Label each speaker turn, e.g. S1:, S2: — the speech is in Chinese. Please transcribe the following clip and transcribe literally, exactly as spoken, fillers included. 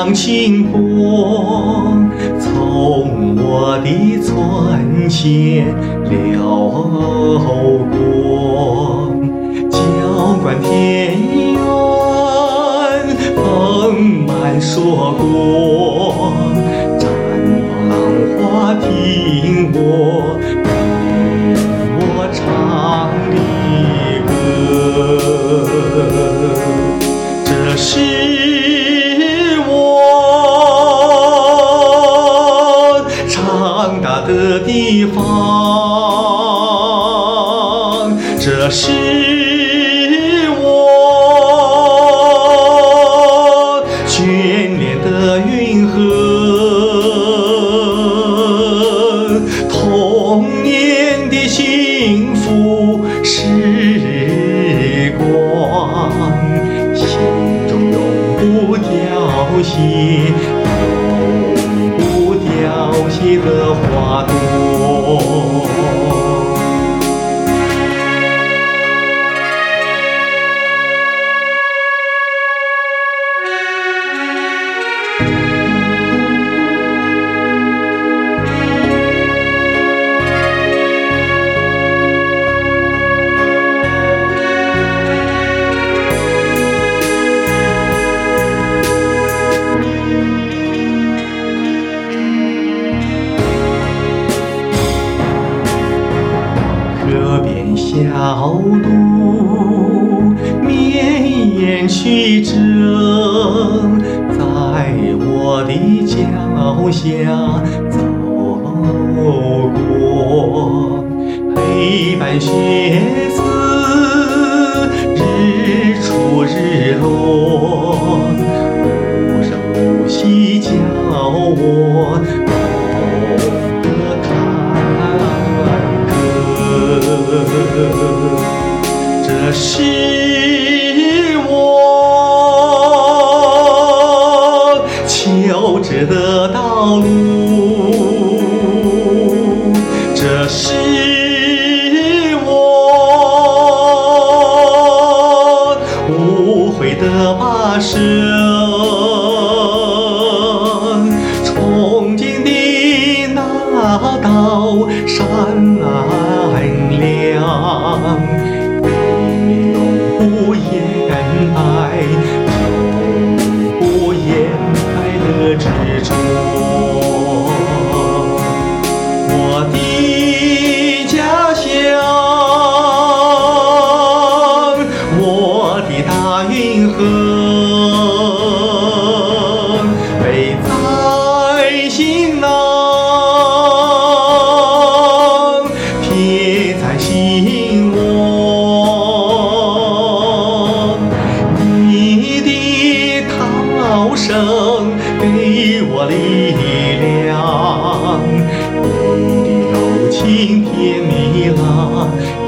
S1: 让清风从我的村前流过，浇灌田园丰满硕果，绽放浪花听我给我唱的歌。这是长大的地方，这是我眷恋的云河，童年的幸福时光，心中永不凋谢，凋谢的花朵。河边小路绵延曲折，在我的脚下走过，陪伴学子日出日落，无声无息教我这是我求知的道路，这是我无悔的跋涉，憧憬的那道闪亮，永不言败，永不言败的执着。我的家乡，我的大运河，背在行囊，贴在心窝。你的涛声给我力量，你的柔情甜蜜了